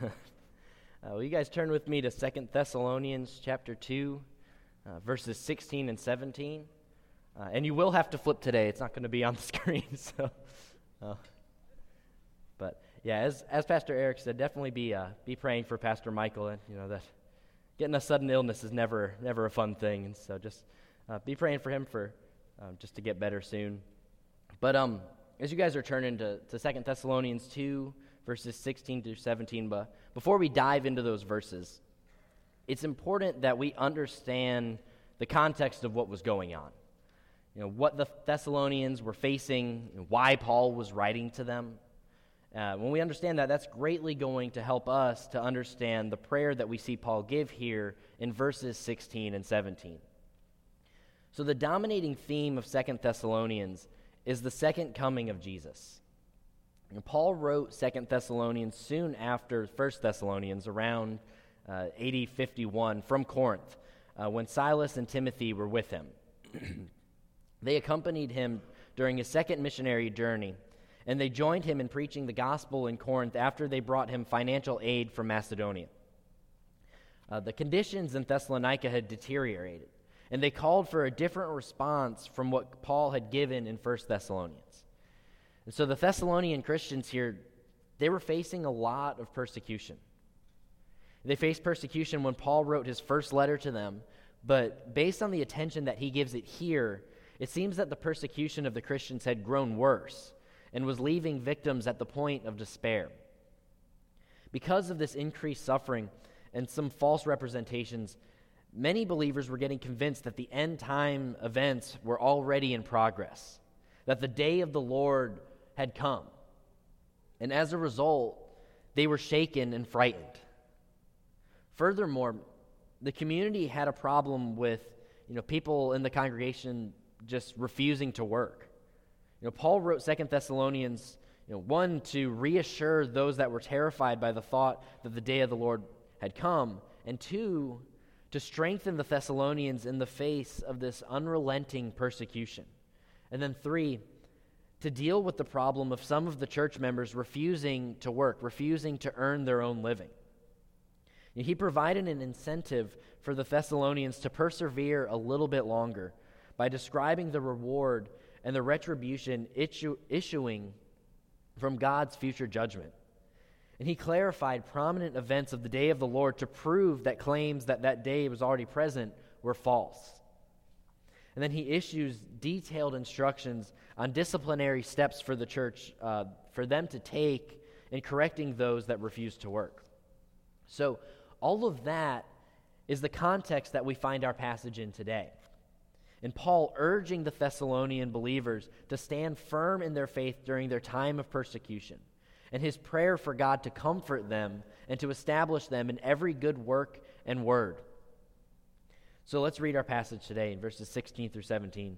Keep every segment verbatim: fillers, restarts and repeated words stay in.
Uh, will you guys turn with me to Second Thessalonians chapter two, uh, verses sixteen and seventeen? Uh, and you will have to flip today. It's not going to be on the screen. So, uh, But, yeah, as as Pastor Eric said, definitely be uh, be praying for Pastor Michael. And, you know, that getting a sudden illness is never never a fun thing. And so just uh, be praying for him for um, just to get better soon. But um, as you guys are turning to, to Second Thessalonians two, verses sixteen through seventeen, but before we dive into those verses, it's important that we understand the context of what was going on. You know, what the Thessalonians were facing, and why Paul was writing to them. Uh, when we understand that, that's greatly going to help us to understand the prayer that we see Paul give here in verses sixteen and seventeen. So the dominating theme of Second Thessalonians is the second coming of Jesus. And Paul wrote Second Thessalonians soon after First Thessalonians, around uh, A D fifty-one, from Corinth, uh, when Silas and Timothy were with him. They accompanied him during his second missionary journey, and they joined him in preaching the gospel in Corinth after they brought him financial aid from Macedonia. Uh, the conditions in Thessalonica had deteriorated, and they called for a different response from what Paul had given in First Thessalonians. And so the Thessalonian Christians here, they were facing a lot of persecution. They faced persecution when Paul wrote his first letter to them, but based on the attention that he gives it here, it seems that the persecution of the Christians had grown worse and was leaving victims at the point of despair. Because of this increased suffering and some false representations, many believers were getting convinced that the end time events were already in progress, that the day of the Lord had come. And as a result, they were shaken and frightened. Furthermore, the community had a problem with, you know, people in the congregation just refusing to work. You know, Paul wrote Second Thessalonians, you know, one, to reassure those that were terrified by the thought that the day of the Lord had come, and two, to strengthen the Thessalonians in the face of this unrelenting persecution. And then three, to deal with the problem of some of the church members refusing to work, refusing to earn their own living. He provided an incentive for the Thessalonians to persevere a little bit longer by describing the reward and the retribution issue, issuing from God's future judgment. And he clarified prominent events of the day of the Lord to prove that claims that that day was already present were false. And then he issues detailed instructions on disciplinary steps for the church, uh, for them to take in correcting those that refuse to work. So all of that is the context that we find our passage in today. And Paul urging the Thessalonian believers to stand firm in their faith during their time of persecution, and his prayer for God to comfort them and to establish them in every good work and word. So let's read our passage today in verses sixteen through seventeen.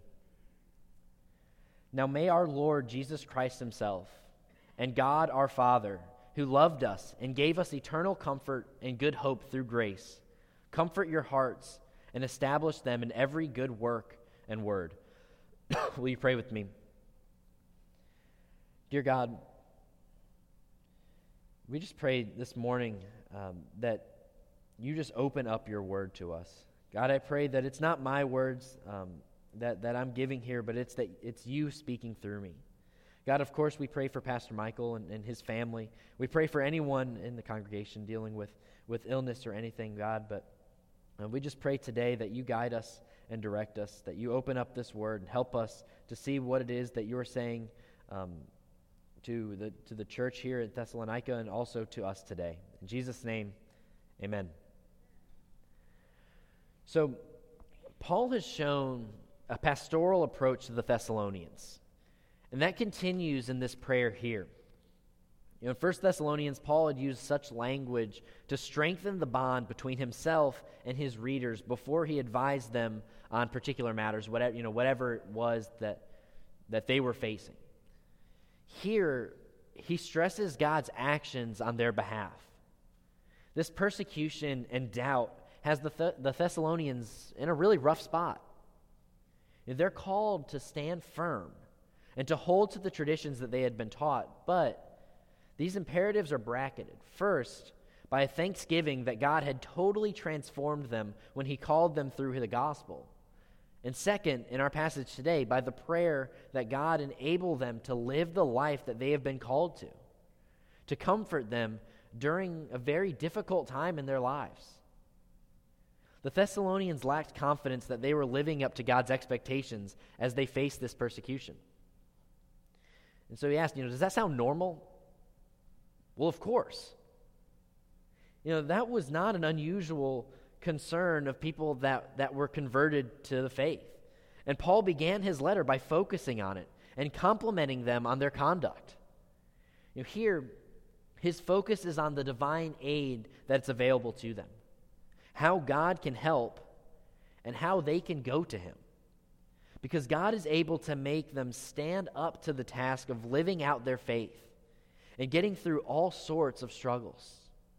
Now may our Lord Jesus Christ himself and God our Father, who loved us and gave us eternal comfort and good hope through grace, comfort your hearts and establish them in every good work and word. Will you pray with me? Dear God, we just pray this morning um, that you just open up your word to us. God, I pray that it's not my words um, that, that I'm giving here, but it's that it's you speaking through me. God, of course, we pray for Pastor Michael and, and his family. We pray for anyone in the congregation dealing with, with illness or anything, God, but uh, we just pray today that you guide us and direct us, that you open up this word and help us to see what it is that you're saying um, to the to the church here at Thessalonica and also to us today. In Jesus' name, amen. So, Paul has shown a pastoral approach to the Thessalonians, and that continues in this prayer here. You know, in First Thessalonians, Paul had used such language to strengthen the bond between himself and his readers before he advised them on particular matters, whatever, you know, whatever it was that, that they were facing. Here, he stresses God's actions on their behalf. This persecution and doubt has the, Th- the Thessalonians in a really rough spot. They're called to stand firm and to hold to the traditions that they had been taught, but these imperatives are bracketed. First, by a thanksgiving that God had totally transformed them when he called them through the gospel. And second, in our passage today, by the prayer that God enable them to live the life that they have been called to, to comfort them during a very difficult time in their lives. The Thessalonians lacked confidence that they were living up to God's expectations as they faced this persecution. And so he asked, you know, does that sound normal? Well, of course. You know, that was not an unusual concern of people that, that were converted to the faith. And Paul began his letter by focusing on it and complimenting them on their conduct. You know, here, his focus is on the divine aid that's available to them, how God can help, and how they can go to him. Because God is able to make them stand up to the task of living out their faith and getting through all sorts of struggles.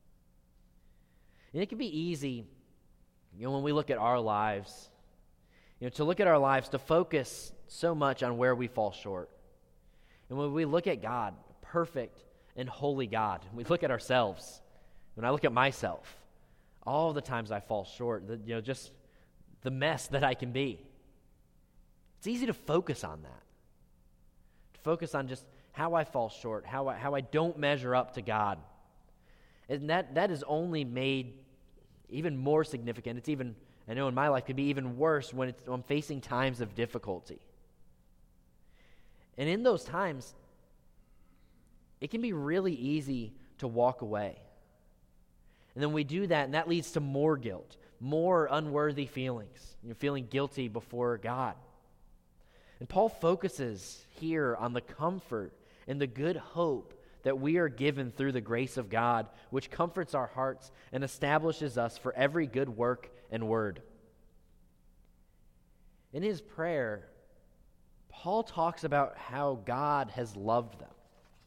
And it can be easy, you know, when we look at our lives, you know, to look at our lives, to focus so much on where we fall short. And when we look at God, perfect and holy God, we look at ourselves. When I look at myself, all the times I fall short, the, you know, just the mess that I can be. It's easy to focus on that. To focus on just how I fall short, how I, how I don't measure up to God. And that, that is only made even more significant. It's even, I know in my life, could be even worse when, it's, when I'm facing times of difficulty. And in those times, it can be really easy to walk away. And then we do that, and that leads to more guilt, more unworthy feelings, you know, feeling guilty before God. And Paul focuses here on the comfort and the good hope that we are given through the grace of God, which comforts our hearts and establishes us for every good work and word. In his prayer, Paul talks about how God has loved them.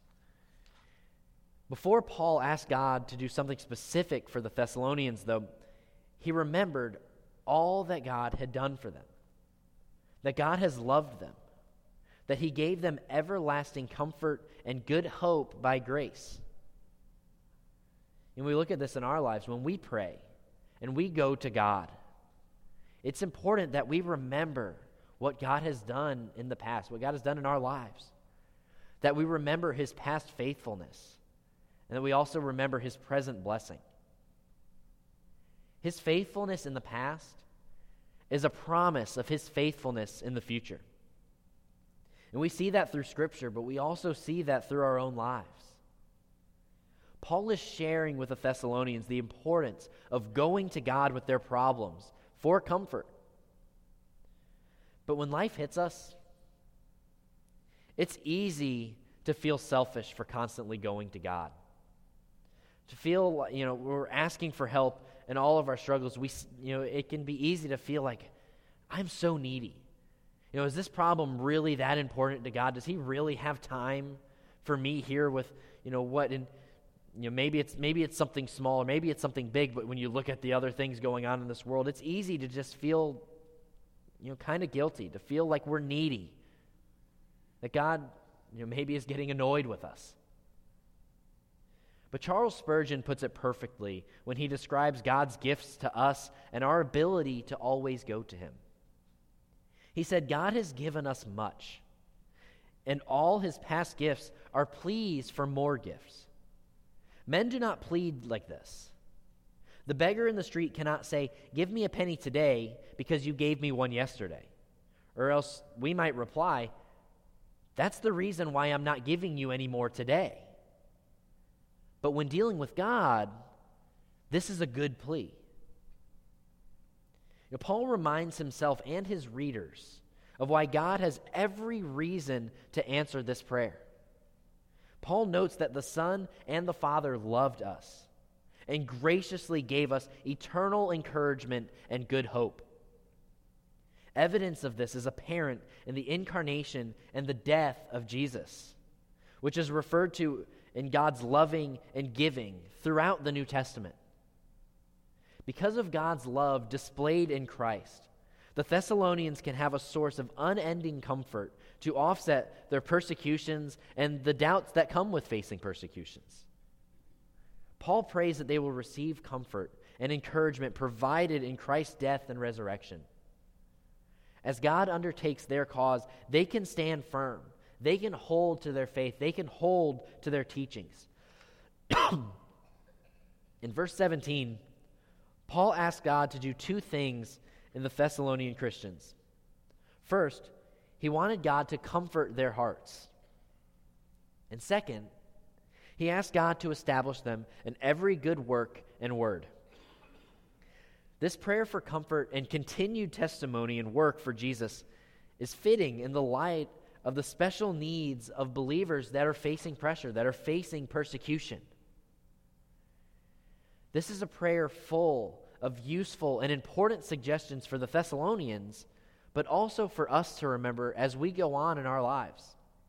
Before Paul asked God to do something specific for the Thessalonians, though, he remembered all that God had done for them, that God has loved them, that he gave them everlasting comfort and good hope by grace. And we look at this in our lives when we pray and we go to God. It's important that we remember what God has done in the past, what God has done in our lives, that we remember his past faithfulness, and that we also remember his present blessing. His faithfulness in the past is a promise of his faithfulness in the future. And we see that through Scripture, but we also see that through our own lives. Paul is sharing with the Thessalonians the importance of going to God with their problems for comfort. But when life hits us, it's easy to feel selfish for constantly going to God. To feel, you know, we're asking for help in all of our struggles. We, you know, it can be easy to feel like, I'm so needy. You know, is this problem really that important to God? Does he really have time for me here with, you know, what, and, you know, maybe it's, maybe it's something small or maybe it's something big, but when you look at the other things going on in this world, it's easy to just feel, you know, kind of guilty, to feel like we're needy, that God, you know, maybe is getting annoyed with us. But Charles Spurgeon puts it perfectly when he describes God's gifts to us and our ability to always go to him. He said, God has given us much, and all his past gifts are pleas for more gifts. Men do not plead like this. The beggar in the street cannot say, give me a penny today because you gave me one yesterday. Or else we might reply, that's the reason why I'm not giving you any more today. But when dealing with God, this is a good plea. You know, Paul reminds himself and his readers of why God has every reason to answer this prayer. Paul notes that the Son and the Father loved us and graciously gave us eternal encouragement and good hope. Evidence of this is apparent in the incarnation and the death of Jesus, which is referred to in God's loving and giving throughout the New Testament. Because of God's love displayed in Christ, the Thessalonians can have a source of unending comfort to offset their persecutions and the doubts that come with facing persecutions. Paul prays that they will receive comfort and encouragement provided in Christ's death and resurrection. As God undertakes their cause, they can stand firm. They can hold to their faith. They can hold to their teachings. In verse seventeen, Paul asked God to do two things in the Thessalonian Christians. First, he wanted God to comfort their hearts. And second, he asked God to establish them in every good work and word. This prayer for comfort and continued testimony and work for Jesus is fitting in the light of the special needs of believers that are facing pressure, that are facing persecution. This is a prayer full of useful and important suggestions for the Thessalonians, but also for us to remember as we go on in our lives.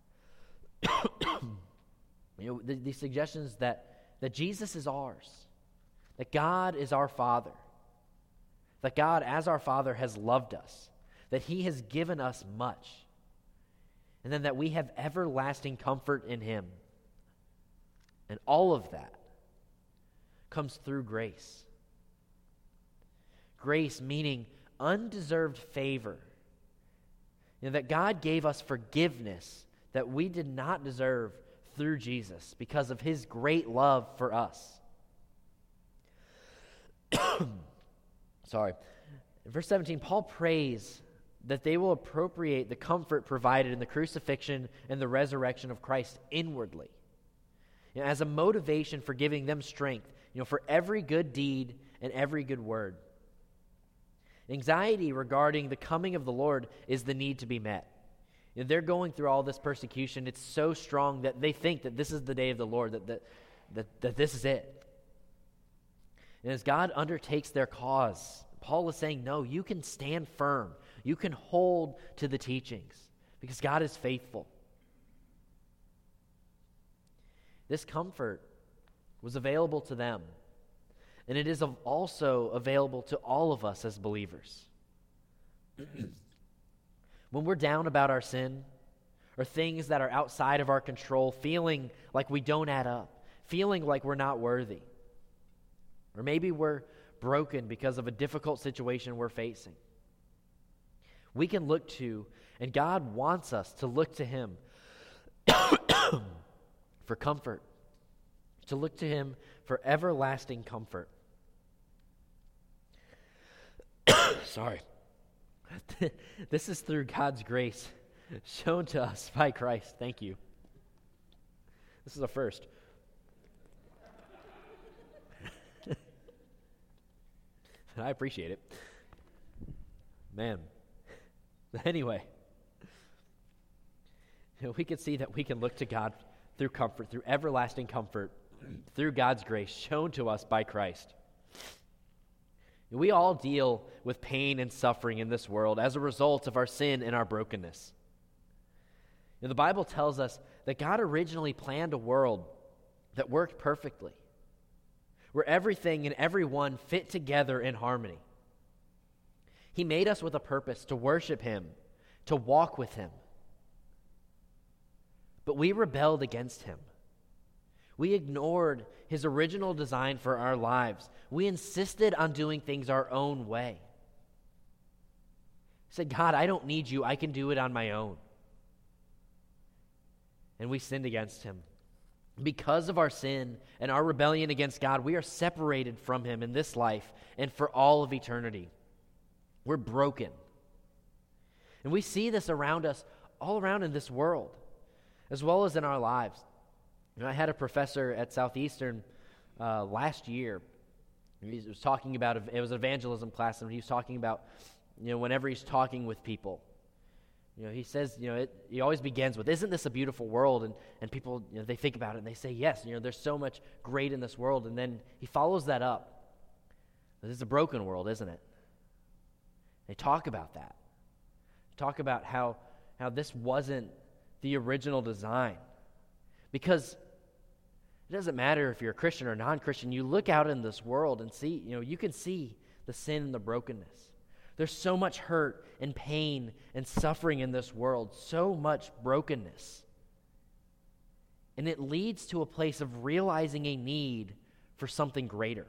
You know, the, the suggestions that, that Jesus is ours, that God is our Father, that God as our Father has loved us, that he has given us much, and then that we have everlasting comfort in him. And all of that comes through grace. Grace meaning undeserved favor. You know, that God gave us forgiveness that we did not deserve through Jesus because of his great love for us. Sorry. In verse seventeen, Paul prays that they will appropriate the comfort provided in the crucifixion and the resurrection of Christ inwardly, you know, as a motivation for giving them strength, you know, for every good deed and every good word. Anxiety regarding the coming of the Lord is the need to be met. You know, they're going through all this persecution. It's so strong that they think that this is the day of the Lord, that, that, that, that this is it. And as God undertakes their cause, Paul is saying, no, you can stand firm. You can hold to the teachings because God is faithful. This comfort was available to them, and it is also available to all of us as believers. When we're down about our sin or things that are outside of our control, feeling like we don't add up, feeling like we're not worthy, or maybe we're broken because of a difficult situation we're facing, we can look to, and God wants us to look to him for comfort, to look to him for everlasting comfort. Sorry. This is through God's grace shown to us by Christ. Thank you. This is a first. I appreciate it. Man. Anyway, you know, we can see that we can look to God through comfort, through everlasting comfort, through God's grace shown to us by Christ. We all deal with pain and suffering in this world as a result of our sin and our brokenness. You know, the Bible tells us that God originally planned a world that worked perfectly, where everything and everyone fit together in harmony. He made us with a purpose to worship him, to walk with him. But we rebelled against him. We ignored his original design for our lives. We insisted on doing things our own way. We said, God, I don't need you. I can do it on my own. And we sinned against him. Because of our sin and our rebellion against God, we are separated from him in this life and for all of eternity. We're broken. And we see this around us, all around in this world, as well as in our lives. You know, I had a professor at Southeastern uh, last year. He was talking about, it was an evangelism class, and he was talking about, you know, whenever he's talking with people, you know, he says, you know, it, he always begins with, isn't this a beautiful world? And and people, you know, they think about it and they say, yes, you know, there's so much great in this world. And then he follows that up. This is a broken world, isn't it? They talk about that. Talk about how how this wasn't the original design. Because it doesn't matter if you're a Christian or non-Christian, you look out in this world and see, you know, you can see the sin and the brokenness. There's so much hurt and pain and suffering in this world, so much brokenness. And it leads to a place of realizing a need for something greater.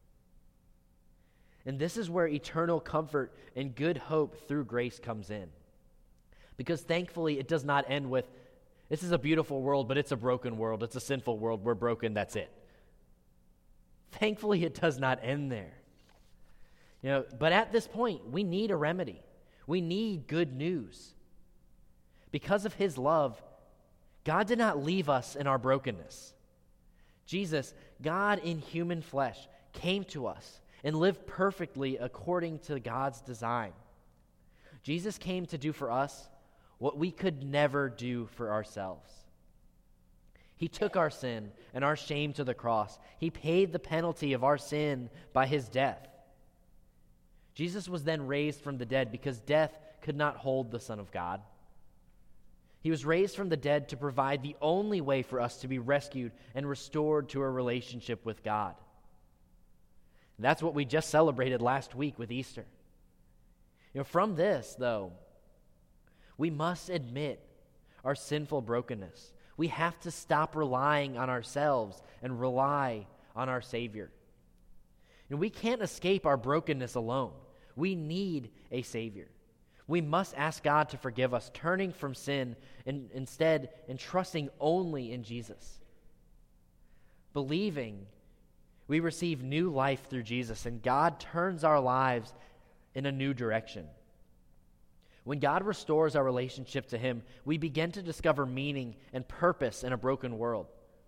And this is where eternal comfort and good hope through grace comes in. Because thankfully, it does not end with, this is a beautiful world, but it's a broken world. It's a sinful world. We're broken. That's it. Thankfully, it does not end there. You know, but at this point, we need a remedy. We need good news. Because of his love, God did not leave us in our brokenness. Jesus, God in human flesh, came to us and lived perfectly according to God's design. Jesus came to do for us what we could never do for ourselves. He took our sin and our shame to the cross. He paid the penalty of our sin by his death. Jesus was then raised from the dead because death could not hold the Son of God. He was raised from the dead to provide the only way for us to be rescued and restored to a relationship with God. And that's what we just celebrated last week with Easter. You know, from this, though, we must admit our sinful brokenness. We have to stop relying on ourselves and rely on our Savior. And we can't escape our brokenness alone. We need a Savior. We must ask God to forgive us, turning from sin and instead and trusting only in Jesus. Believing, we receive new life through Jesus, and God turns our lives in a new direction. When God restores our relationship to him, we begin to discover meaning and purpose in a broken world.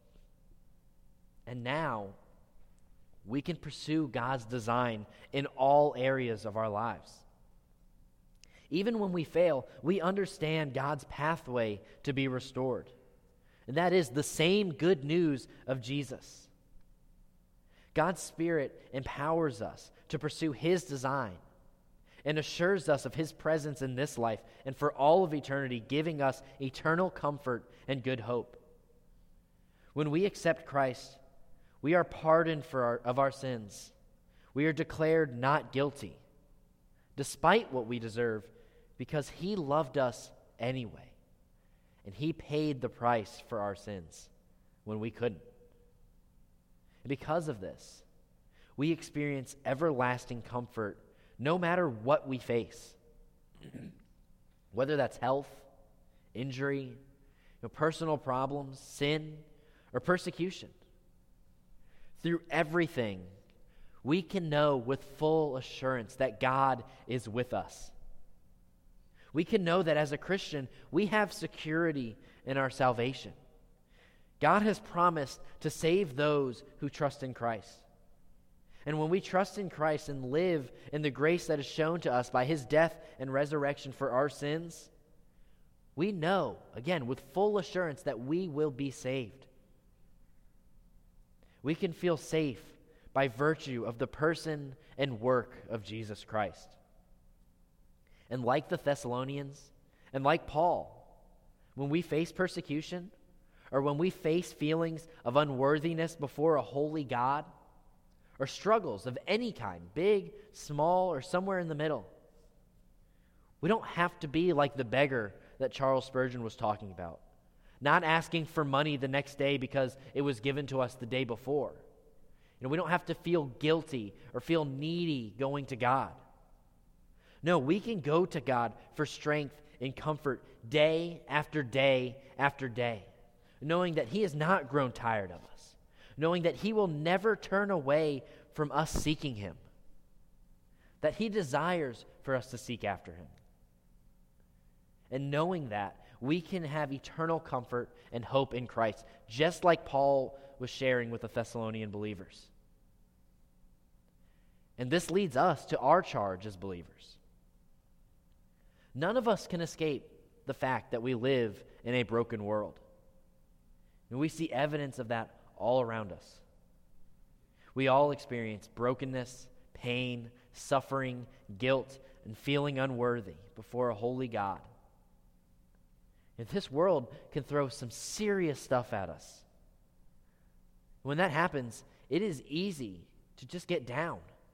And now, we can pursue God's design in all areas of our lives. Even when we fail, we understand God's pathway to be restored. And that is the same good news of Jesus. God's Spirit empowers us to pursue his design and assures us of his presence in this life and for all of eternity, giving us eternal comfort and good hope. When we accept Christ, we are pardoned for our, of our sins. We are declared not guilty, despite what we deserve, because he loved us anyway, and he paid the price for our sins when we couldn't. And because of this, we experience everlasting comfort no matter what we face, whether that's health, injury, you know, personal problems, sin, or persecution. Through everything, we can know with full assurance that God is with us. We can know that as a Christian, we have security in our salvation. God has promised to save those who trust in Christ. And when we trust in Christ and live in the grace that is shown to us by his death and resurrection for our sins, we know, again, with full assurance that we will be saved. We can feel safe by virtue of the person and work of Jesus Christ. And like the Thessalonians, and like Paul, when we face persecution, or when we face feelings of unworthiness before a holy God, or struggles of any kind, big, small, or somewhere in the middle, we don't have to be like the beggar that Charles Spurgeon was talking about, not asking for money the next day because it was given to us the day before. You know, we don't have to feel guilty or feel needy going to God. No, we can go to God for strength and comfort day after day after day, knowing that he has not grown tired of us, knowing that he will never turn away from us seeking him, that he desires for us to seek after him. And knowing that, we can have eternal comfort and hope in Christ, just like Paul was sharing with the Thessalonian believers. And this leads us to our charge as believers. None of us can escape the fact that we live in a broken world. And we see evidence of that all around us. We all experience brokenness, pain, suffering, guilt, and feeling unworthy before a holy God. And this world can throw some serious stuff at us. When that happens, it is easy to just get down.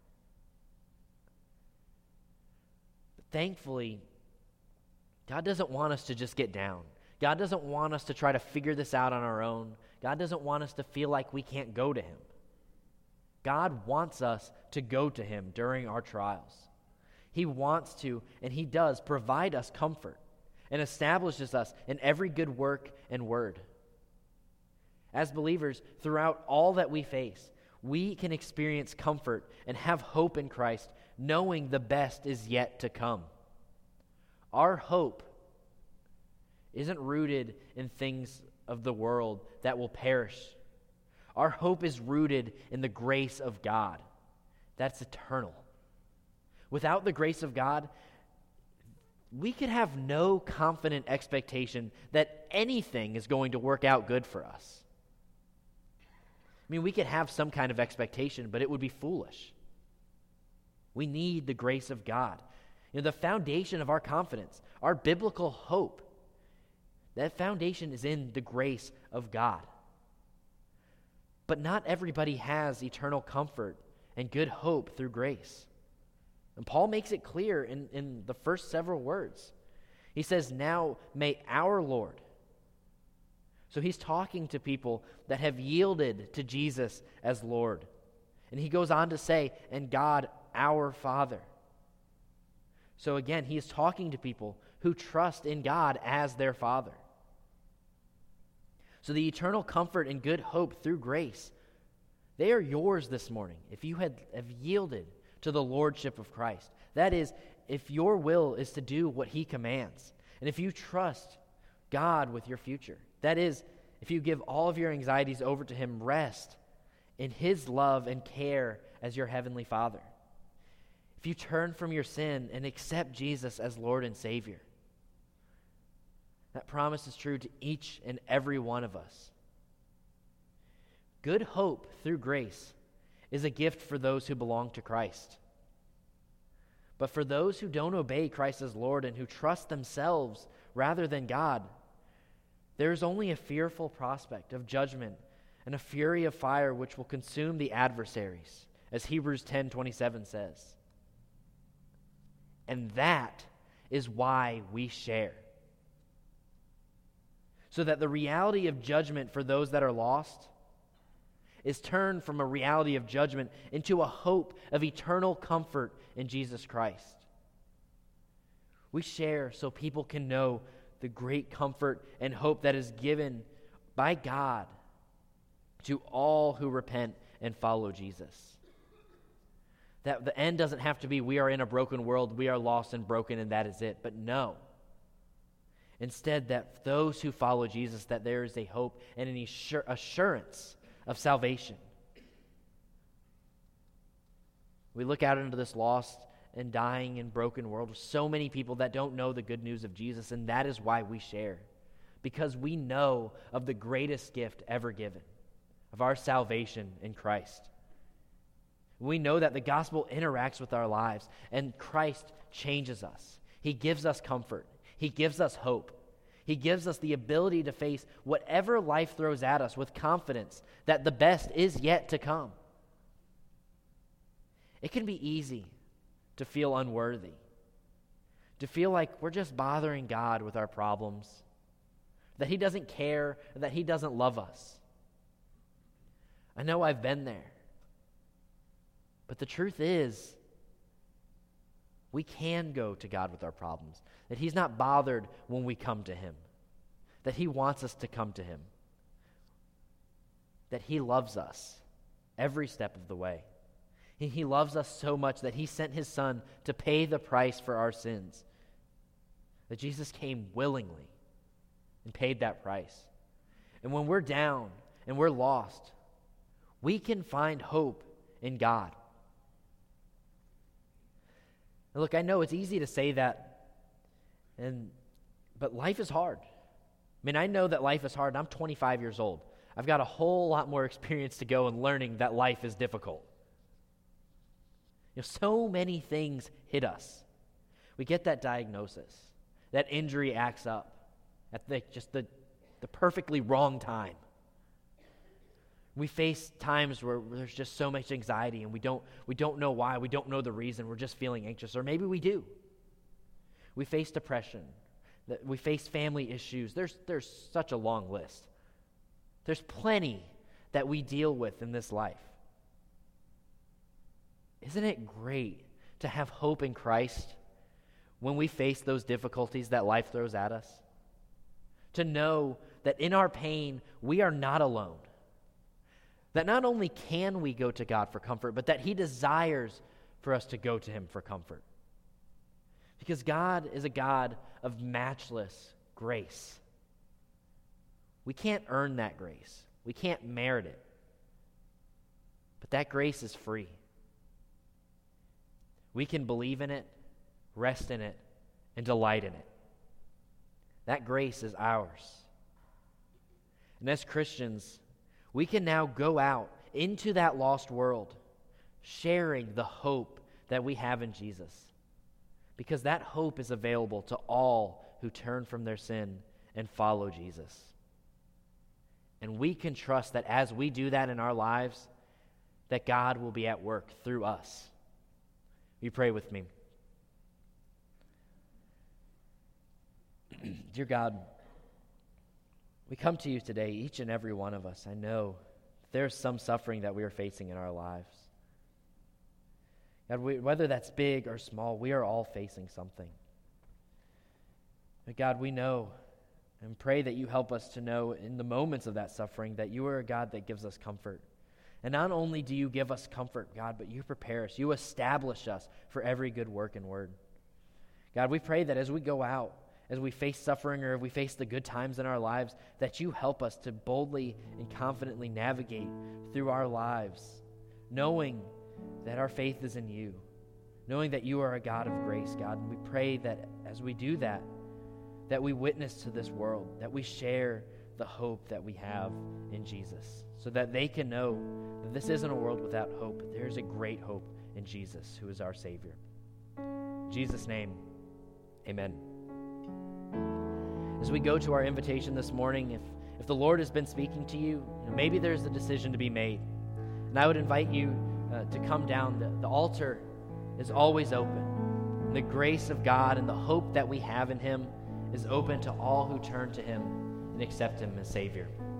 But thankfully, God doesn't want us to just get down. God doesn't want us to try to figure this out on our own. God doesn't want us to feel like we can't go to him. God wants us to go to him during our trials. He wants to, and he does, provide us comfort and establishes us in every good work and word. As believers, throughout all that we face, we can experience comfort and have hope in Christ, knowing the best is yet to come. Our hope isn't rooted in things of the world that will perish. Our hope is rooted in the grace of God. That's eternal. Without the grace of God, we could have no confident expectation that anything is going to work out good for us. I mean, we could have some kind of expectation, but it would be foolish. We need the grace of God. You know, the foundation of our confidence, our biblical hope, that foundation is in the grace of God. But not everybody has eternal comfort and good hope through grace. And Paul makes it clear in, in the first several words. He says, now may our Lord. So he's talking to people that have yielded to Jesus as Lord. And he goes on to say, and God our Father. So again, he is talking to people who trust in God as their Father. So the eternal comfort and good hope through grace, they are yours this morning if you had, have yielded to the lordship of Christ. That is, if your will is to do what he commands, and if you trust God with your future. That is, if you give all of your anxieties over to him, rest in his love and care as your heavenly Father. If you turn from your sin and accept Jesus as Lord and Savior. That promise is true to each and every one of us. Good hope through grace is a gift for those who belong to Christ. But for those who don't obey Christ as Lord and who trust themselves rather than God, there is only a fearful prospect of judgment and a fury of fire which will consume the adversaries, as Hebrews ten twenty-seven says. And that is why we share. So that the reality of judgment for those that are lost is turned from a reality of judgment into a hope of eternal comfort in Jesus Christ. We share so people can know the great comfort and hope that is given by God to all who repent and follow Jesus. That the end doesn't have to be we are in a broken world, we are lost and broken, and that is it. But no. Instead, that those who follow Jesus, that there is a hope and an assurance of salvation. We look out into this lost and dying and broken world with so many people that don't know the good news of Jesus, and that is why we share. Because we know of the greatest gift ever given, of our salvation in Christ. We know that the gospel interacts with our lives, and Christ changes us. He gives us comfort. He gives us hope. He gives us the ability to face whatever life throws at us with confidence that the best is yet to come. It can be easy to feel unworthy, to feel like we're just bothering God with our problems, that he doesn't care, that he doesn't love us. I know I've been there. But the truth is, we can go to God with our problems, that he's not bothered when we come to him, that he wants us to come to him, that he loves us every step of the way. He, he loves us so much that he sent his son to pay the price for our sins, that Jesus came willingly and paid that price. And when we're down and we're lost, we can find hope in God. Now look, I know it's easy to say that, and but life is hard. I mean, I know that life is hard, and I'm twenty-five years old. I've got a whole lot more experience to go in learning that life is difficult. You know, so many things hit us. We get that diagnosis. That injury acts up at the, just the, the perfectly wrong time. We face times where there's just so much anxiety and we don't we don't know why, we don't know the reason, we're just feeling anxious, or maybe we do. We face depression, we face family issues. There's there's such a long list. There's plenty that we deal with in this life. isn't it great to have hope in Christ when we face those difficulties that life throws at us? To know that in our pain, we are not alone. That not only can we go to God for comfort, but that he desires for us to go to him for comfort. Because God is a God of matchless grace. We can't earn that grace. We can't merit it. But that grace is free. We can believe in it, rest in it, and delight in it. That grace is ours. And as Christians, we can now go out into that lost world, sharing the hope that we have in Jesus. Because that hope is available to all who turn from their sin and follow Jesus. And we can trust that as we do that in our lives, that God will be at work through us. You pray with me. Dear God, we come to you today, each and every one of us. I know there's some suffering that we are facing in our lives. God, we, whether that's big or small, we are all facing something. But God, we know and pray that you help us to know in the moments of that suffering that you are a God that gives us comfort. And not only do you give us comfort, God, but you prepare us. You establish us for every good work and word. God, we pray that as we go out, as we face suffering or if we face the good times in our lives, that you help us to boldly and confidently navigate through our lives, knowing that our faith is in you, knowing that you are a God of grace, God. And we pray that as we do that, that we witness to this world, that we share the hope that we have in Jesus, so that they can know that this isn't a world without hope, but there's a great hope in Jesus, who is our Savior. In Jesus' name, amen. As we go to our invitation this morning, if, if the Lord has been speaking to you, you know, maybe there's a decision to be made. And I would invite you uh, to come down. The, the altar is always open. And the grace of God and the hope that we have in him is open to all who turn to him and accept him as Savior.